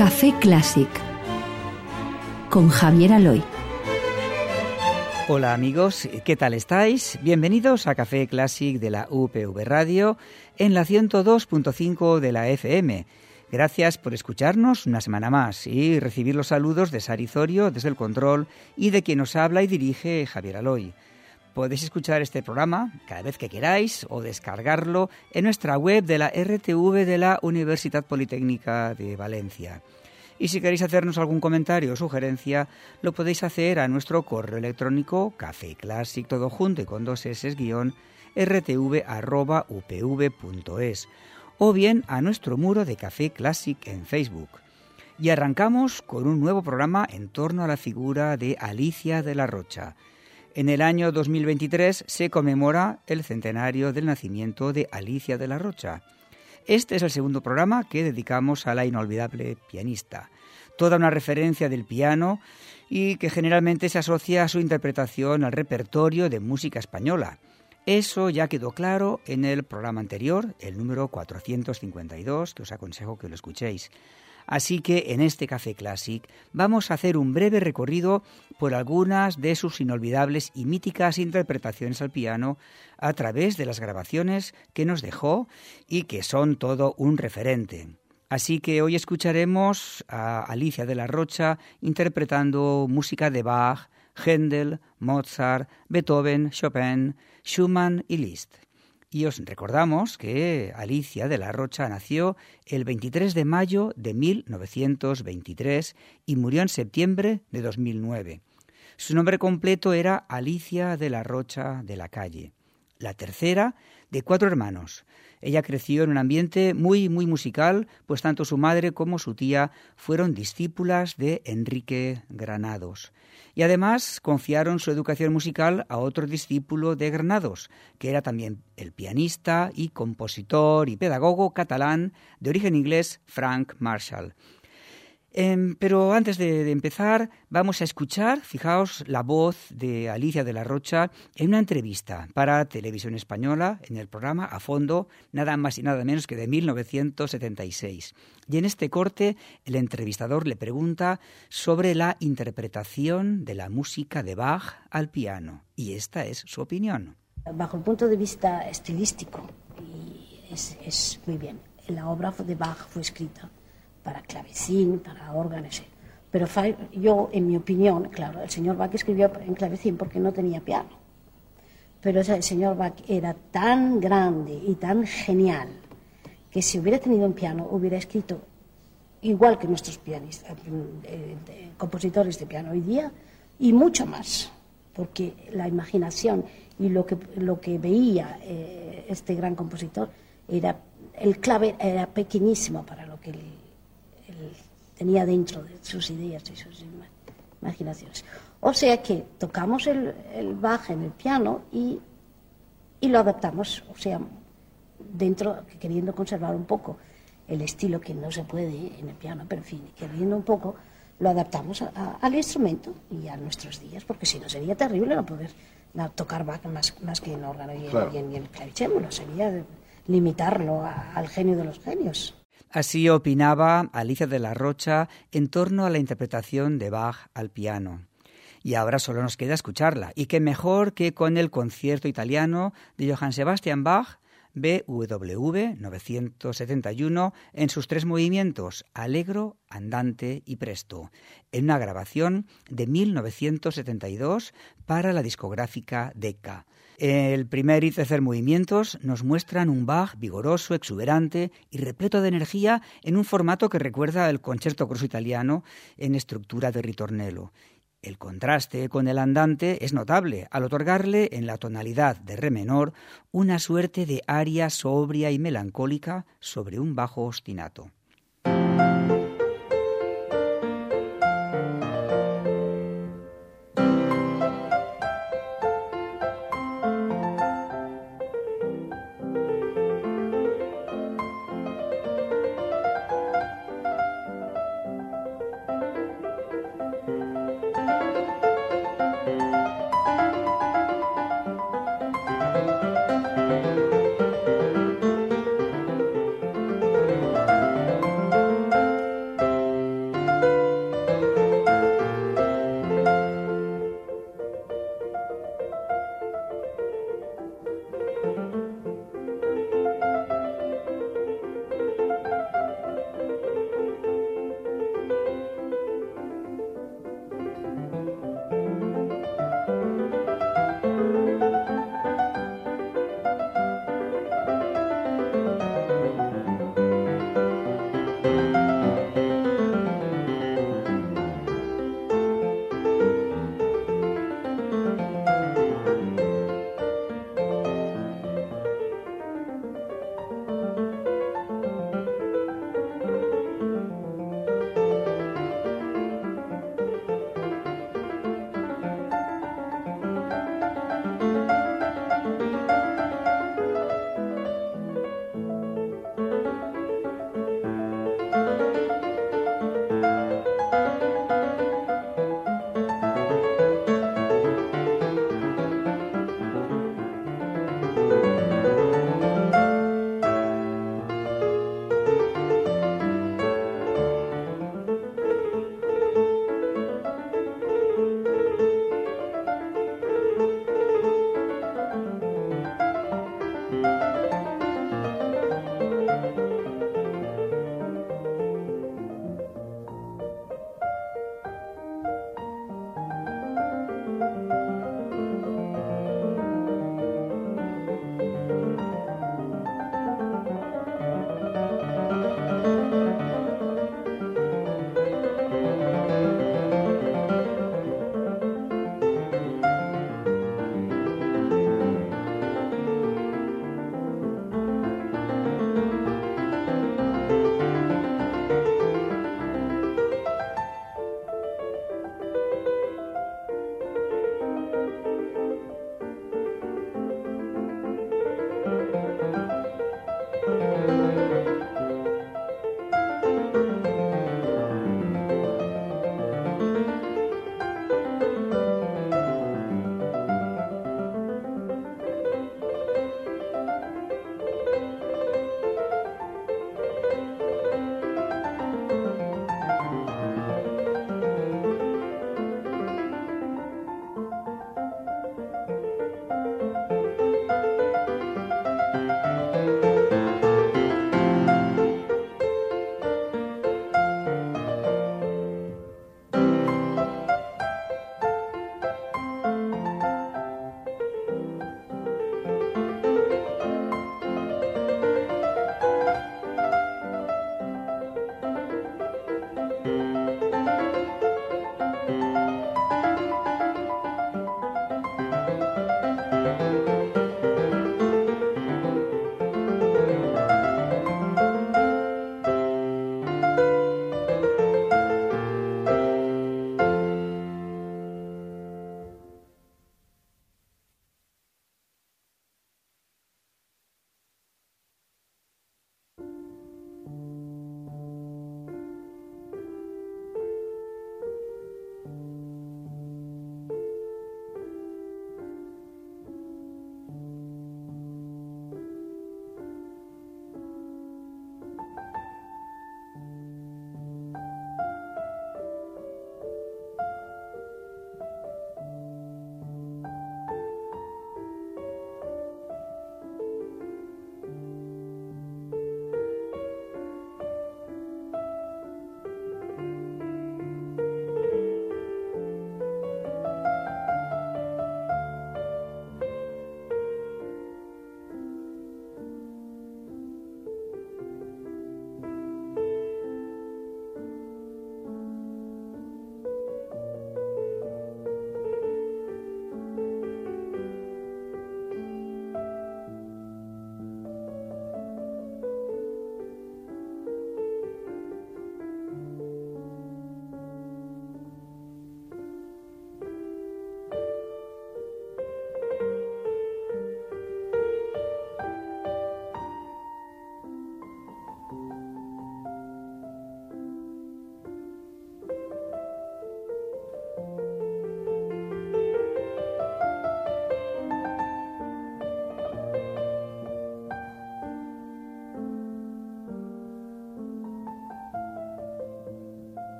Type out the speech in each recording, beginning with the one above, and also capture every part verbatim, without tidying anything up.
Café Clásic con Javier Aloy. Hola amigos, ¿qué tal estáis? Bienvenidos a Café Clásic de la U P V Radio en la ciento dos punto cinco de la F M. Gracias por escucharnos una semana más y recibir los saludos de Sari Zorio desde el control y de quien nos habla y dirige Javier Aloy. Podéis escuchar este programa cada vez que queráis o descargarlo en nuestra web de la R T V de la Universitat Politécnica de Valencia. Y si queréis hacernos algún comentario o sugerencia, lo podéis hacer a nuestro correo electrónico cafeclassic, todo junto y con dos s, guión, rtv arroba upv.es, o bien a nuestro muro de Café Clásic en Facebook. Y arrancamos con un nuevo programa en torno a la figura de Alicia de la Rocha. En el año dos mil veintitrés se conmemora el centenario del nacimiento de Alicia de la Rocha. Este es el segundo programa que dedicamos a la inolvidable pianista. Toda una referencia del piano y que generalmente se asocia a su interpretación al repertorio de música española. Eso ya quedó claro en el programa anterior, el número cuatrocientos cincuenta y dos, que os aconsejo que lo escuchéis. Así que en este Café Clásic vamos a hacer un breve recorrido por algunas de sus inolvidables y míticas interpretaciones al piano a través de las grabaciones que nos dejó y que son todo un referente. Así que hoy escucharemos a Alicia de la Rocha interpretando música de Bach, Händel, Mozart, Beethoven, Chopin, Schumann y Liszt. Y os recordamos que Alicia de la Rocha nació el veintitrés de mayo de mil novecientos veintitrés y murió en septiembre de dos mil nueve. Su nombre completo era Alicia de la Rocha de la Calle, la tercera de cuatro hermanos. Ella creció en un ambiente muy, muy musical, pues tanto su madre como su tía fueron discípulas de Enrique Granados. Y además confiaron su educación musical a otro discípulo de Granados, que era también el pianista y compositor y pedagogo catalán de origen inglés, Frank Marshall. Eh, pero antes de, de empezar, vamos a escuchar, fijaos, la voz de Alicia de la Rocha en una entrevista para Televisión Española en el programa A Fondo, nada más y nada menos que de mil novecientos setenta y seis. Y en este corte, el entrevistador le pregunta sobre la interpretación de la música de Bach al piano. Y esta es su opinión. Bajo el punto de vista estilístico, y es, es muy bien. La obra de Bach fue escrita para clavecín, para órganos. Pero yo, en mi opinión, claro, el señor Bach escribió en clavecín porque no tenía piano. Pero el señor Bach era tan grande y tan genial que si hubiera tenido un piano, hubiera escrito igual que nuestros pianistas, eh, eh, compositores de piano hoy día, y mucho más, porque la imaginación y lo que, lo que veía eh, este gran compositor, era, el clave era pequeñísimo para lo que él tenía dentro de sus ideas y sus imaginaciones. O sea que tocamos el, el Bach en el piano y, y lo adaptamos, o sea, dentro, queriendo conservar un poco el estilo que no se puede en el piano, pero en fin, queriendo un poco, lo adaptamos a, a, al instrumento y a nuestros días, porque si no sería terrible no poder no, tocar Bach más, más que en órgano y, claro, y en, y en el clavicémbalo, sería limitarlo a, al genio de los genios. Así opinaba Alicia de la Rocha en torno a la interpretación de Bach al piano. Y ahora solo nos queda escucharla. Y qué mejor que con el concierto italiano de Johann Sebastian Bach, B W V novecientos setenta y uno, en sus tres movimientos, Allegro, Andante y Presto, en una grabación de mil novecientos setenta y dos para la discográfica Decca. El primer y tercer movimientos nos muestran un Bach vigoroso, exuberante y repleto de energía en un formato que recuerda al concerto grosso italiano en estructura de ritornello. El contraste con el andante es notable al otorgarle en la tonalidad de re menor una suerte de aria sobria y melancólica sobre un bajo ostinato.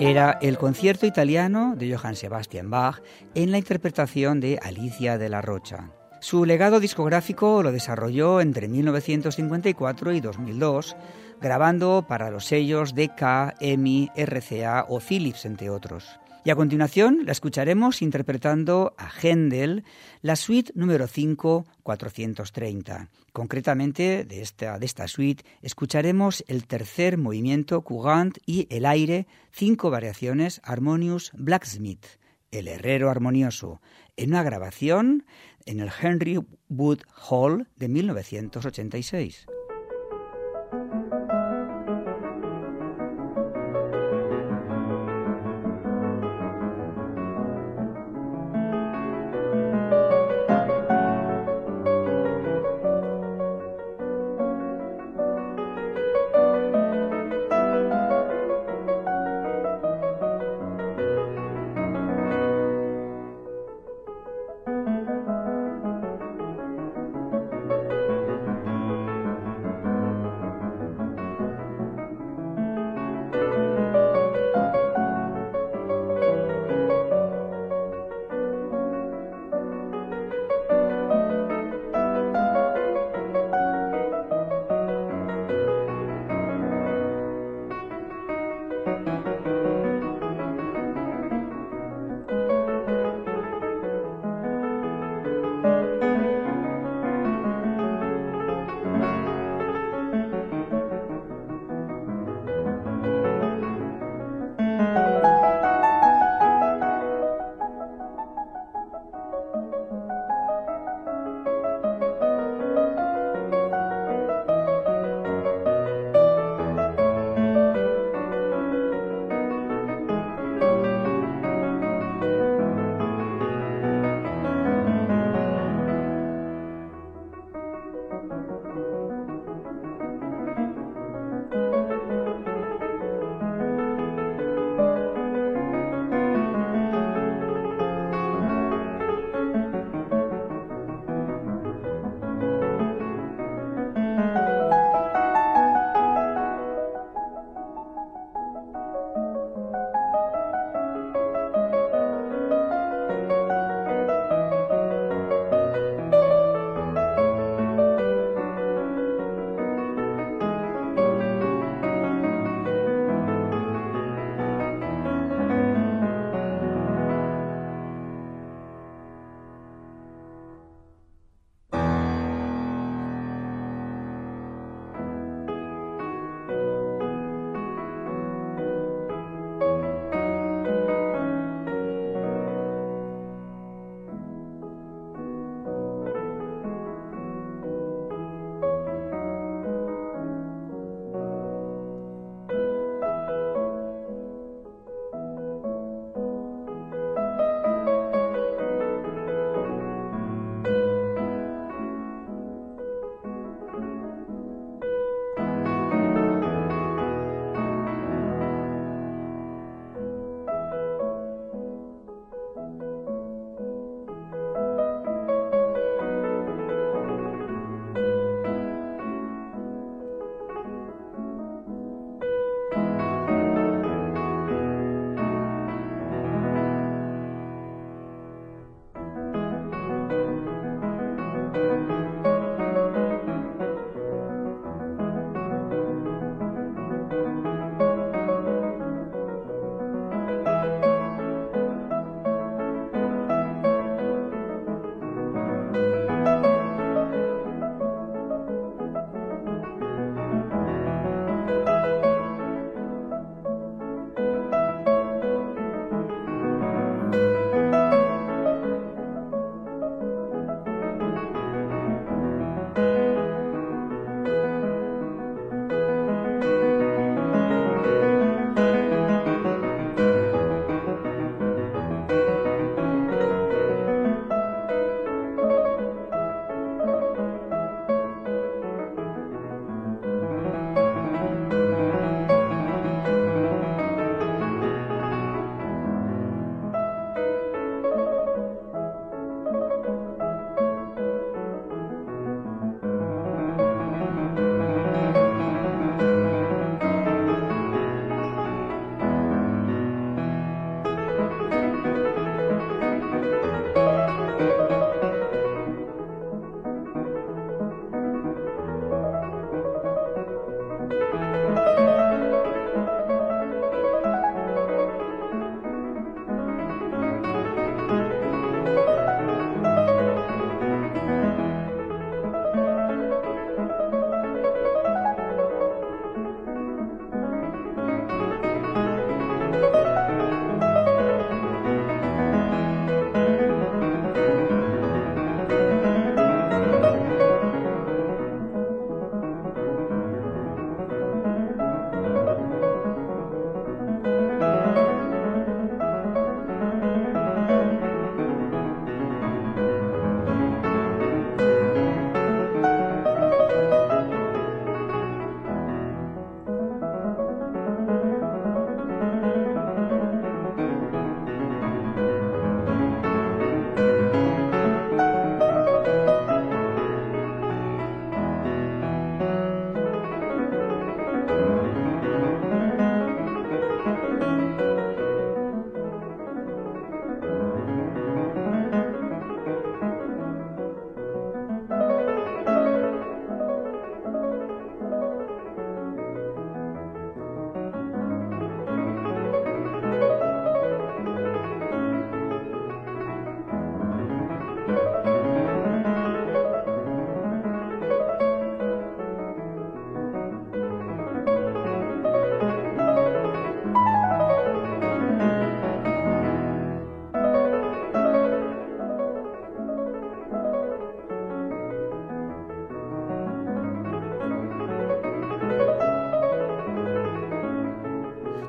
Era el concierto italiano de Johann Sebastian Bach en la interpretación de Alicia de la Rocha. Su legado discográfico lo desarrolló entre mil novecientos cincuenta y cuatro y dos mil dos, grabando para los sellos D K, E M I, R C A o Philips, entre otros. Y a continuación la escucharemos interpretando a Händel la suite número cinco, cuatrocientos treinta. Concretamente, de esta, de esta suite escucharemos el tercer movimiento Courant y el aire, cinco variaciones Harmonious Blacksmith, el herrero armonioso, en una grabación en el Henry Wood Hall de mil novecientos ochenta y seis.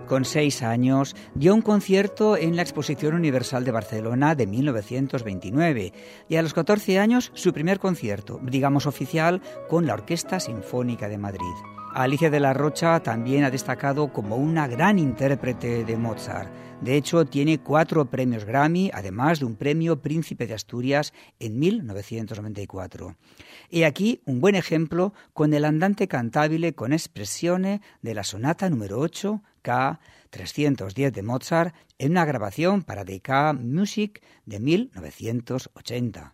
Con seis años dio un concierto en la Exposición Universal de Barcelona de mil novecientos veintinueve y a los catorce años su primer concierto, digamos oficial, con la Orquesta Sinfónica de Madrid. Alicia de la Rocha también ha destacado como una gran intérprete de Mozart. De hecho, tiene cuatro premios Grammy, además de un premio Príncipe de Asturias en mil novecientos noventa y cuatro. He aquí un buen ejemplo con el andante cantabile con espressione de la sonata número ocho, K trescientos diez de Mozart, en una grabación para D K Music de mil novecientos ochenta.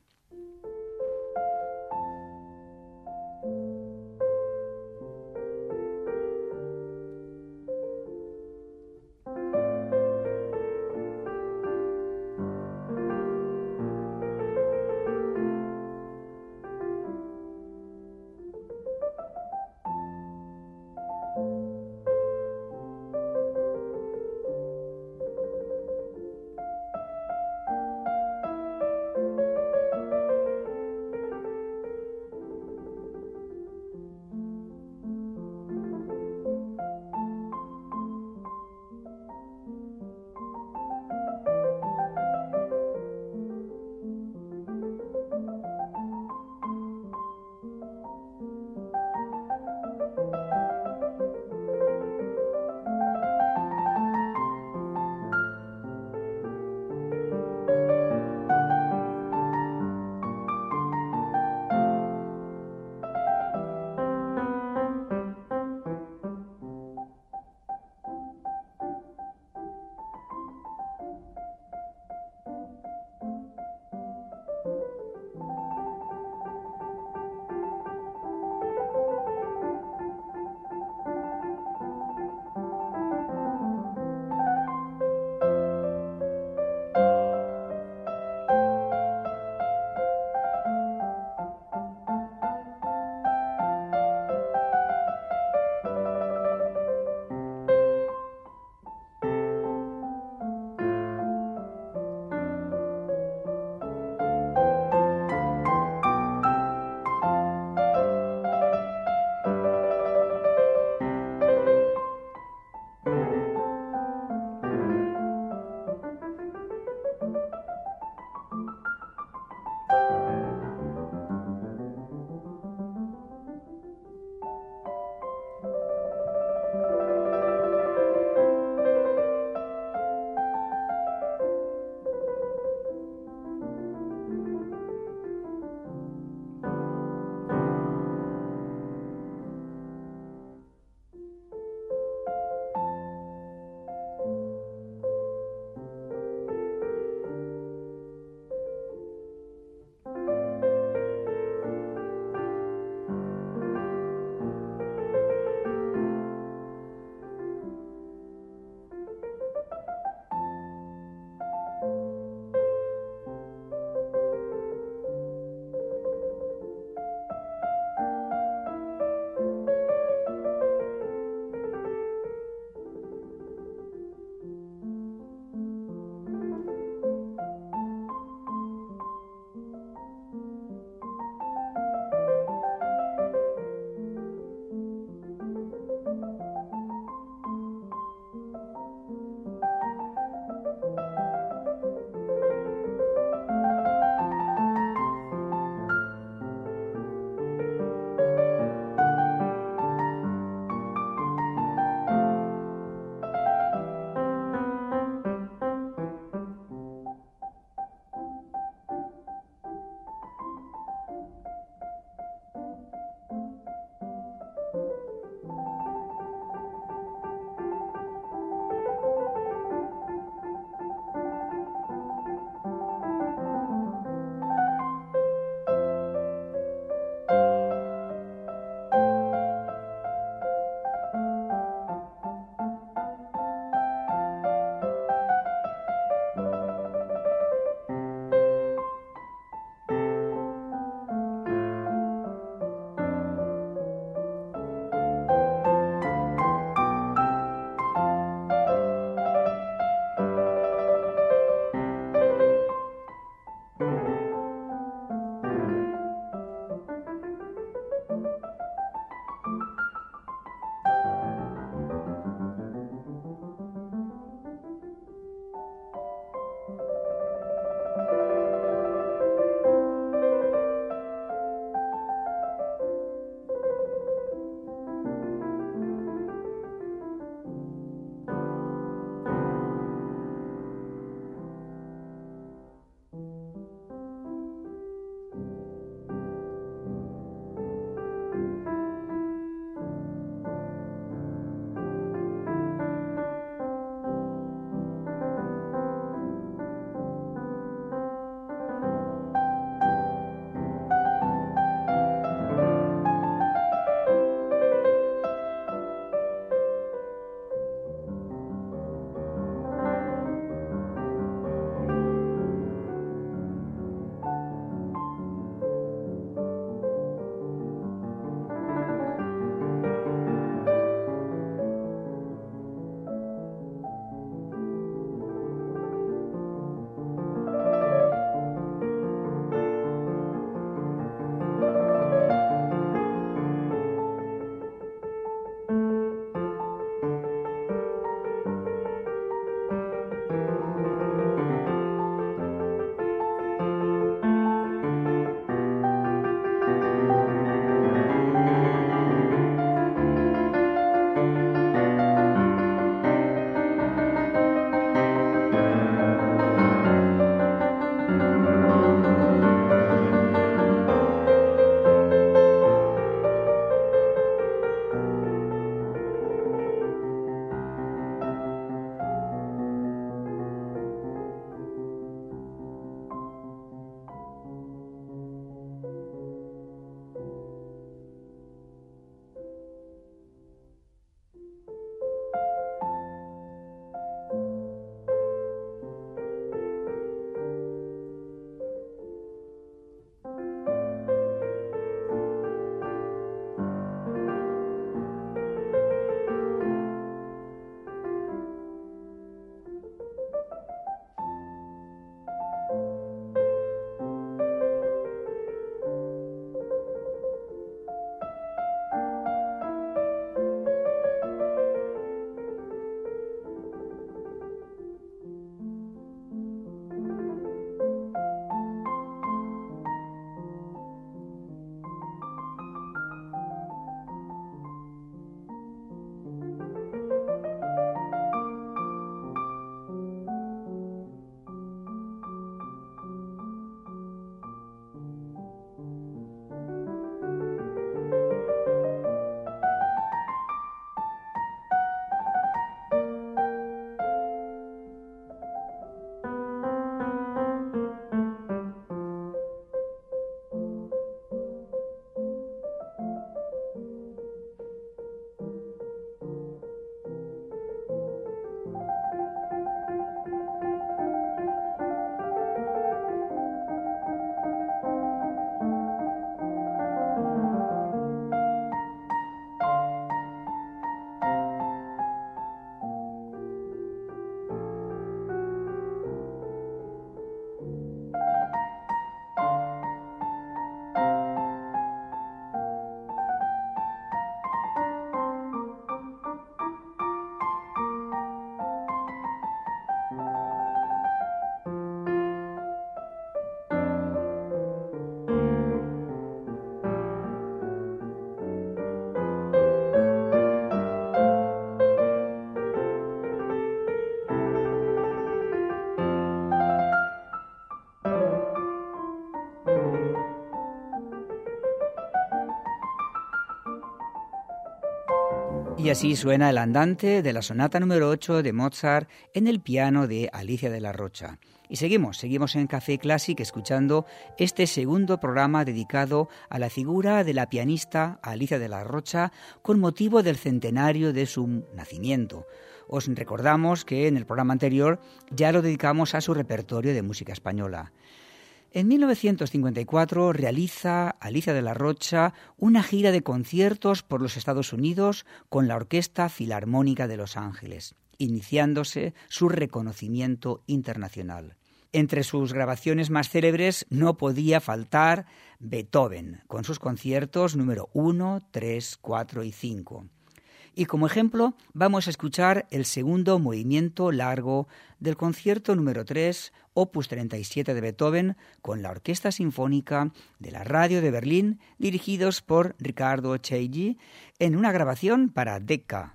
Y así suena el andante de la sonata número ocho de Mozart en el piano de Alicia de la Rocha. Y seguimos, seguimos en Café Classic escuchando este segundo programa dedicado a la figura de la pianista Alicia de la Rocha con motivo del centenario de su nacimiento. Os recordamos que en el programa anterior ya lo dedicamos a su repertorio de música española. En mil novecientos cincuenta y cuatro realiza Alicia de la Rocha una gira de conciertos por los Estados Unidos con la Orquesta Filarmónica de Los Ángeles, iniciándose su reconocimiento internacional. Entre sus grabaciones más célebres no podía faltar Beethoven, con sus conciertos número uno, tres, cuatro y cinco. Y como ejemplo vamos a escuchar el segundo movimiento largo del concierto número tres, opus treinta y siete de Beethoven, con la Orquesta Sinfónica de la Radio de Berlín, dirigidos por Riccardo Chailly, en una grabación para Decca.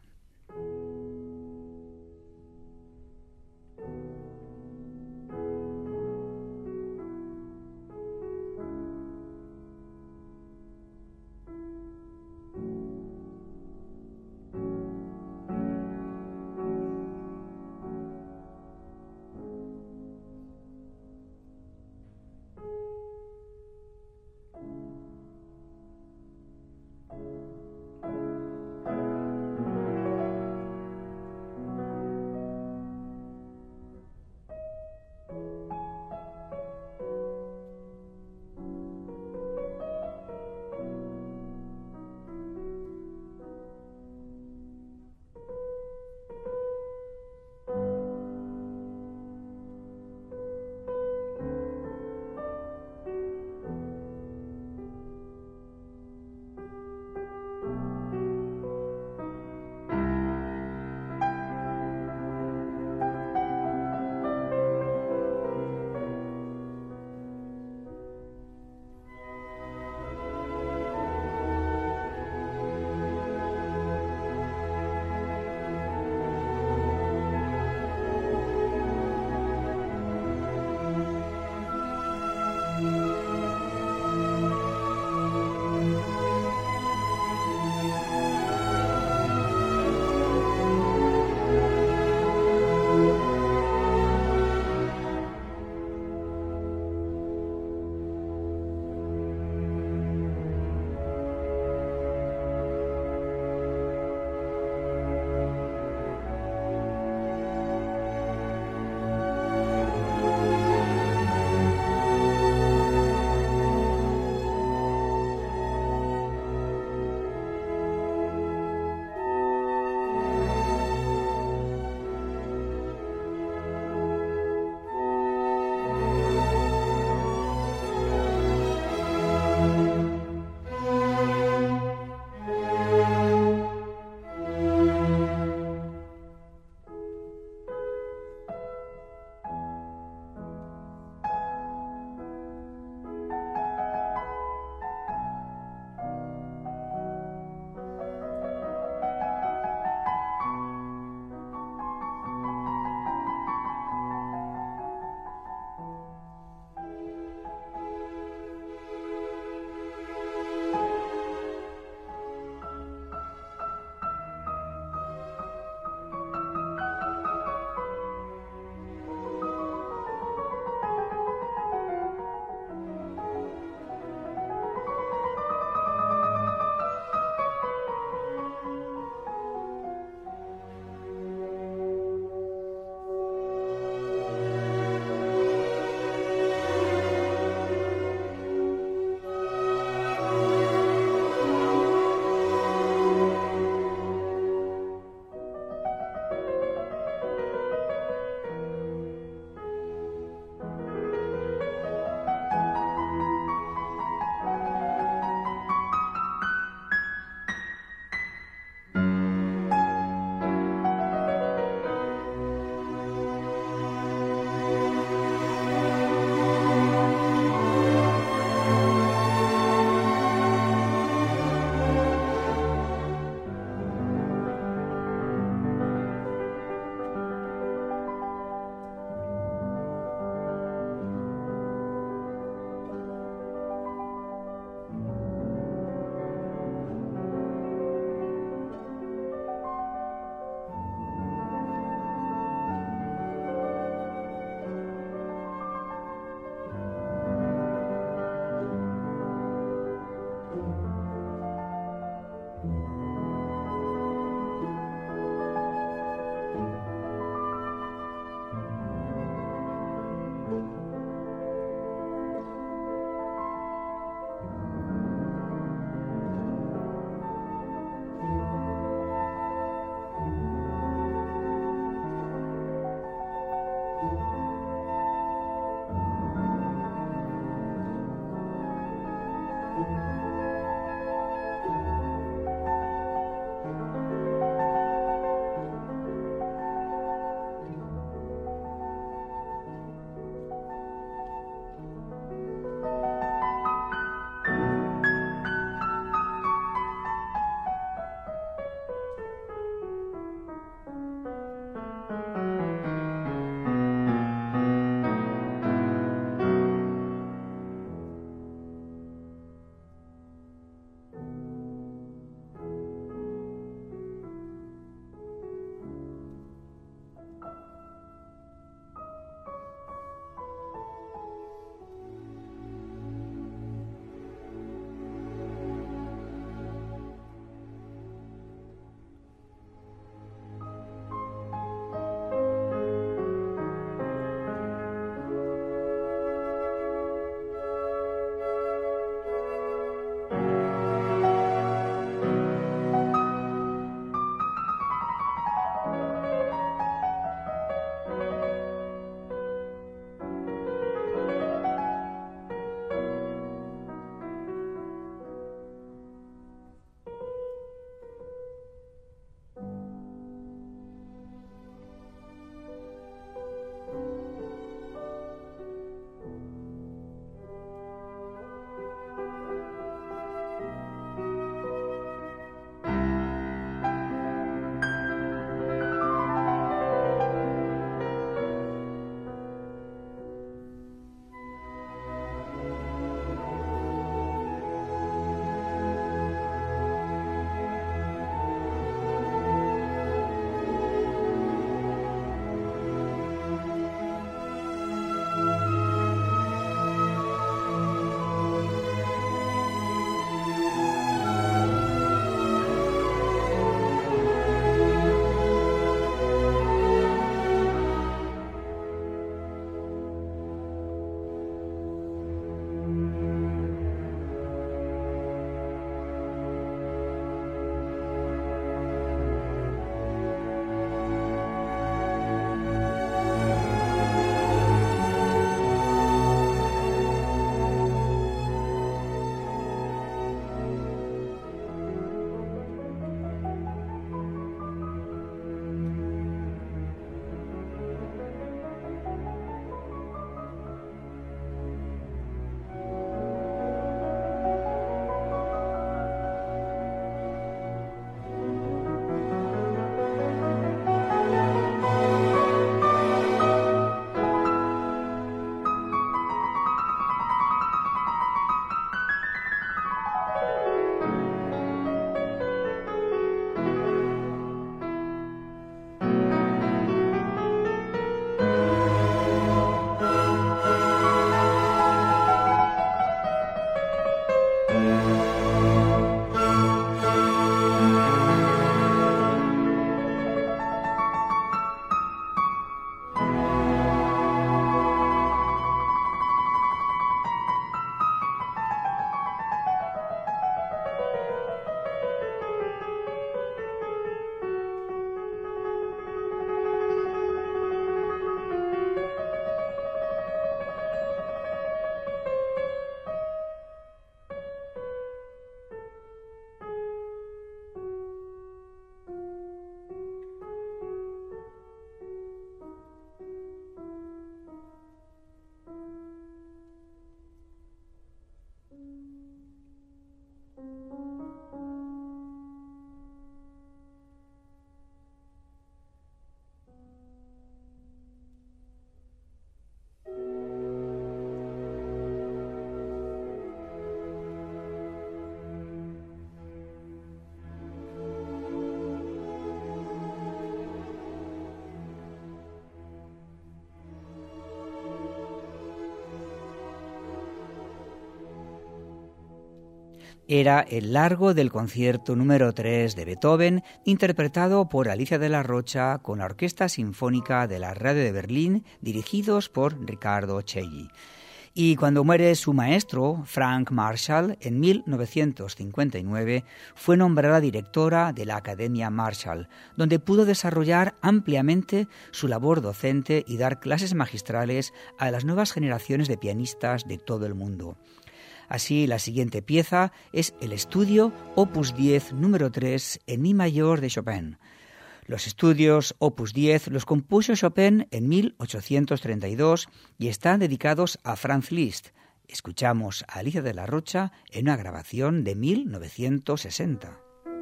Era el largo del concierto número tres de Beethoven, interpretado por Alicia de la Rocha con la Orquesta Sinfónica de la Radio de Berlín, dirigidos por Riccardo Chailly. Y cuando muere su maestro, Frank Marshall, en mil novecientos cincuenta y nueve, fue nombrada directora de la Academia Marshall, donde pudo desarrollar ampliamente su labor docente y dar clases magistrales a las nuevas generaciones de pianistas de todo el mundo. Así, la siguiente pieza es el estudio Opus diez número tres en Mi mayor de Chopin. Los estudios Opus diez los compuso Chopin en mil ochocientos treinta y dos y están dedicados a Franz Liszt. Escuchamos a Alicia de la Rocha en una grabación de mil novecientos sesenta.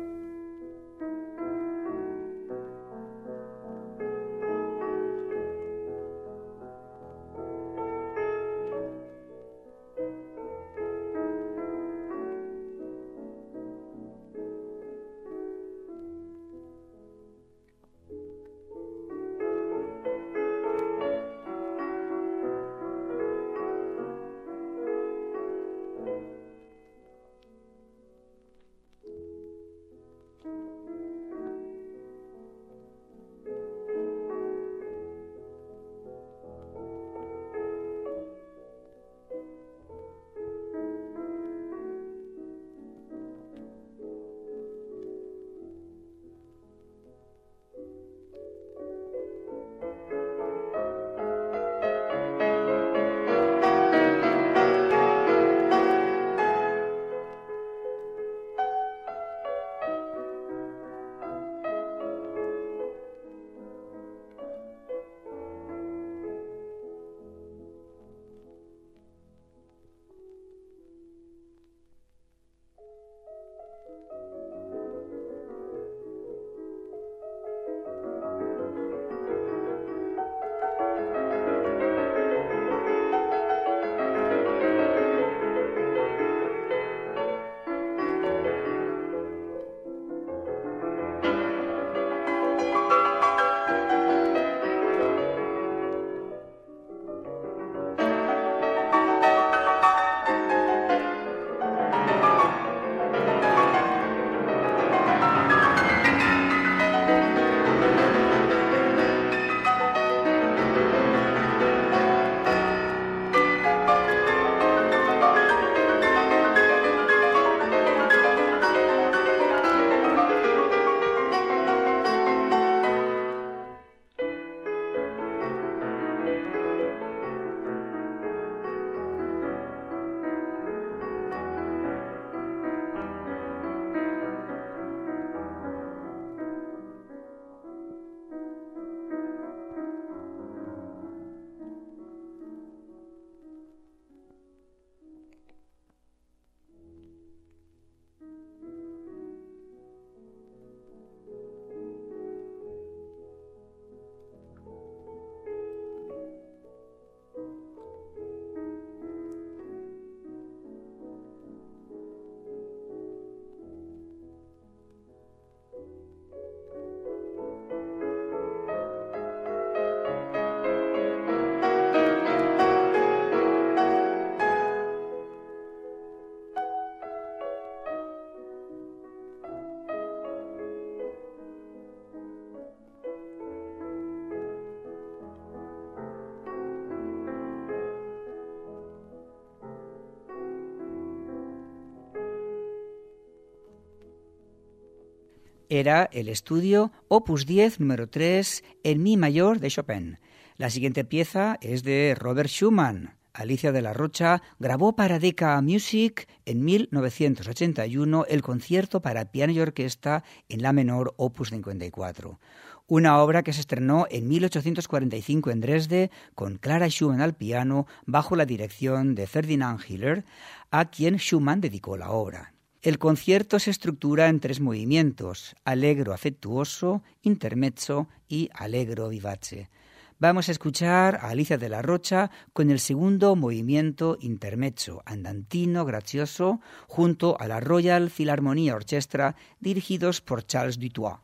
Era el estudio Opus diez número tres en Mi mayor de Chopin. La siguiente pieza es de Robert Schumann. Alicia de la Rocha grabó para Decca Music en mil novecientos ochenta y uno el concierto para piano y orquesta en la menor Opus cincuenta y cuatro. Una obra que se estrenó en mil ochocientos cuarenta y cinco en Dresde con Clara Schumann al piano bajo la dirección de Ferdinand Hiller, a quien Schumann dedicó la obra. El concierto se estructura en tres movimientos: allegro afectuoso, intermezzo y allegro vivace. Vamos a escuchar a Alicia de la Rocha con el segundo movimiento intermezzo, andantino gracioso, junto a la Royal Philharmonia Orchestra, dirigidos por Charles Dutoit.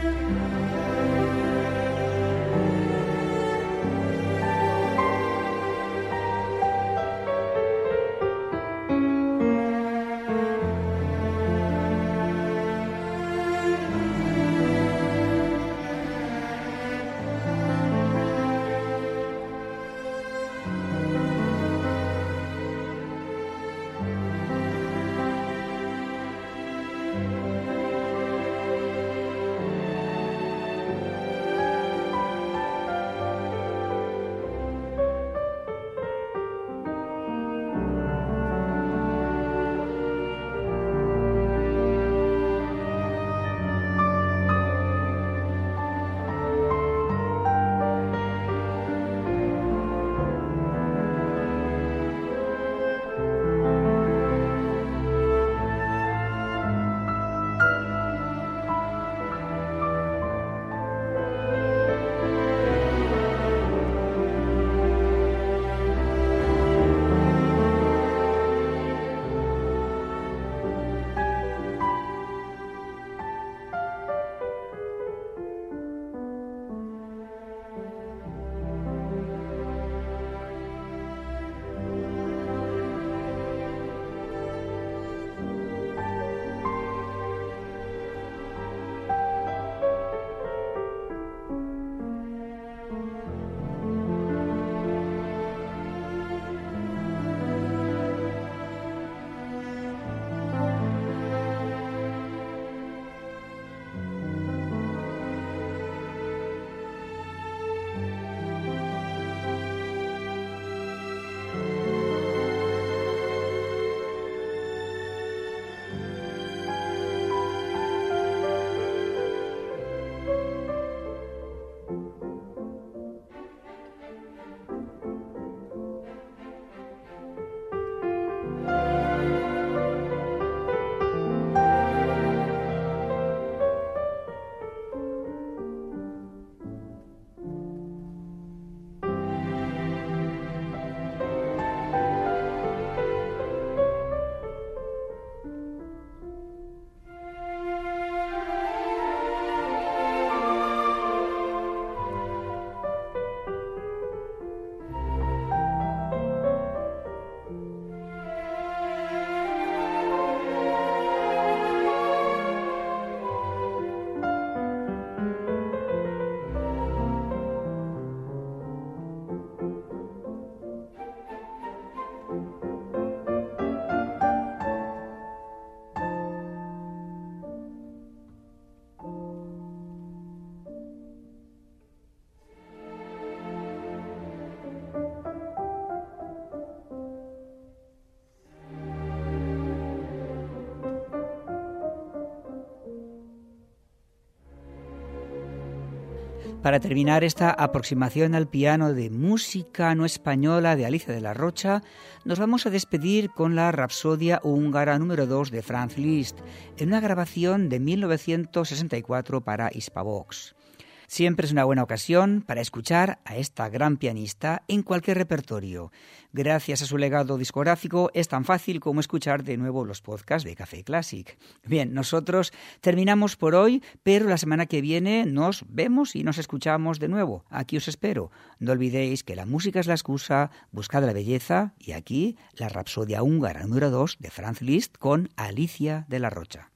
Para terminar esta aproximación al piano de música no española de Alicia de la Rocha, nos vamos a despedir con la Rapsodia húngara número dos de Franz Liszt, en una grabación de mil novecientos sesenta y cuatro para Hispavox. Siempre es una buena ocasión para escuchar a esta gran pianista en cualquier repertorio. Gracias a su legado discográfico es tan fácil como escuchar de nuevo los podcasts de Café Classic. Bien, nosotros terminamos por hoy, pero la semana que viene nos vemos y nos escuchamos de nuevo. Aquí os espero. No olvidéis que la música es la excusa, buscad la belleza y aquí la Rapsodia húngara número dos de Franz Liszt con Alicia de la Rocha.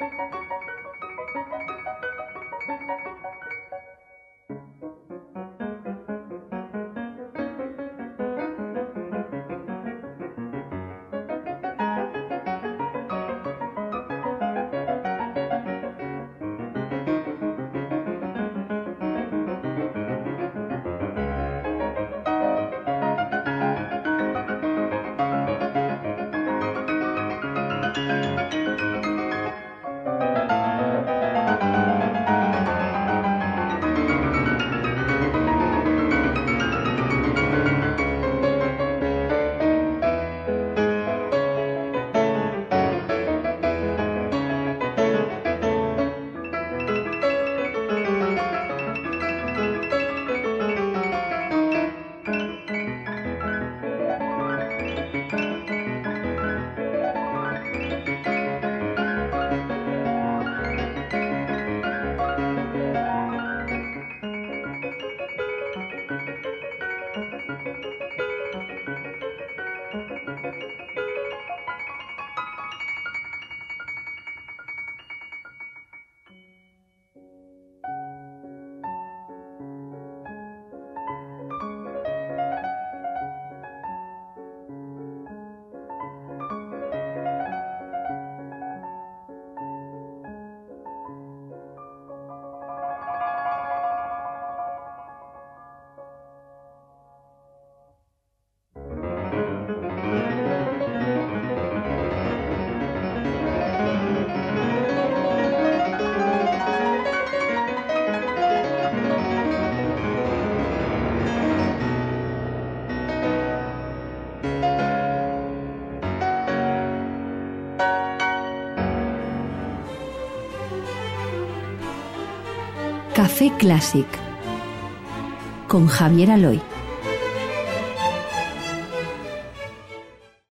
Café Clásic con Javier Aloy.